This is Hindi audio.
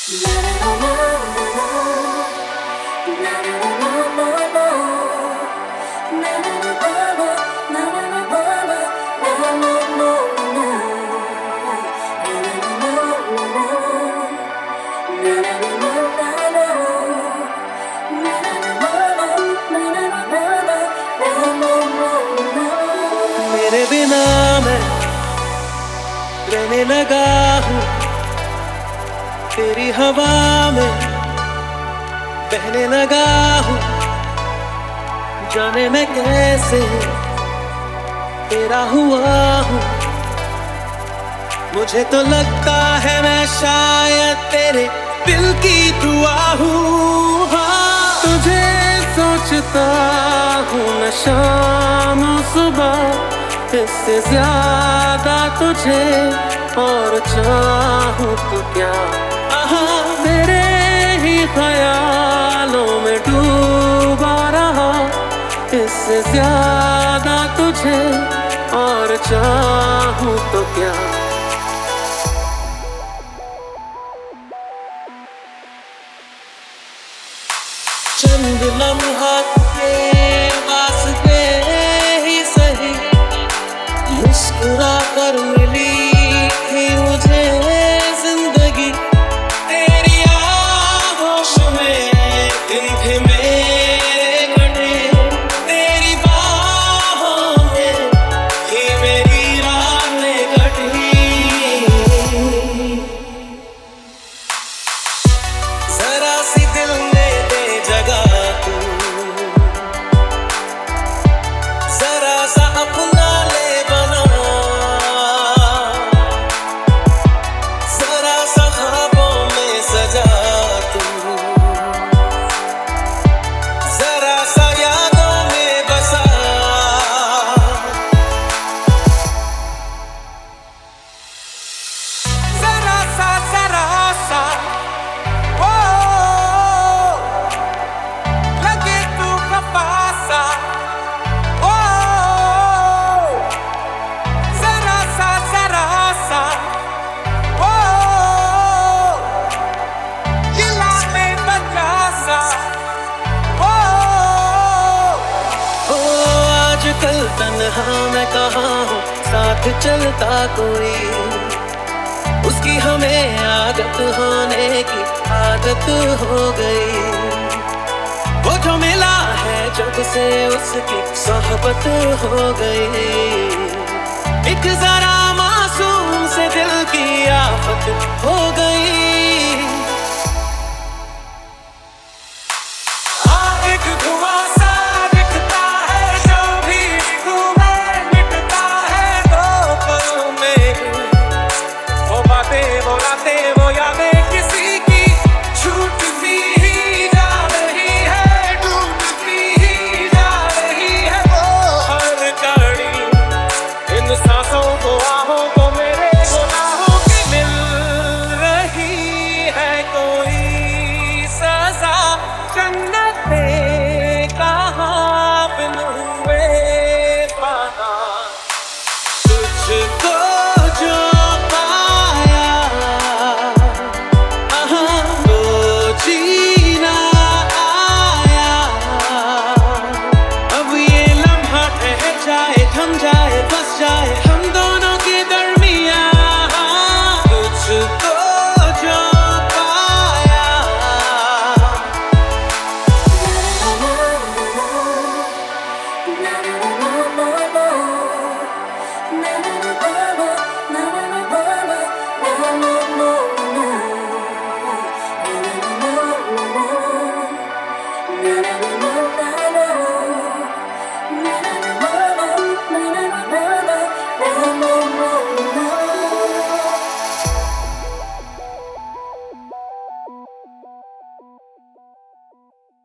मेरे बिना मैं रहने लगा हूँ, तेरी हवा में बहने लगा हूँ। जाने मैं कैसे तेरा हुआ हूँ, मुझे तो लगता है मैं शायद तेरे दिल की दुआ हूँ। हाँ, तुझे सोचता हूँ मैं शाम सुबह, इससे ज्यादा तुझे और चाहूँ तो क्या। तेरे ही ख्यालों में डूबा रहा, इससे ज्यादा तुझे और चाहूँ तो क्या। चंद लम्हात के वास्ते ही सही, मुस्कुरा कर मिली थी मुझे जिंदगी। तेरी आगोश में दिन थे मेरे कटे, तेरी बाहों में ही मेरी रातें कटी। जरा सी दिल में दे जगह तू, जरा सा अपना ले बना, जरा सा ख्वाबों में सजा तू, जरा सा यादों में बसा। जरा सा ओ लगे तू खफा सा, ओ जरा सा ओ दिला में बजा सा। ओ आजकल तन्हा मैं कहाँ हूँ, साथ चलता कोई, उसकी हमें आदत होने की आदत हो गई। वो जो मिला है जब से उसकी सोहबत हो गई। एक जरा मासूम से दिल की आफत हो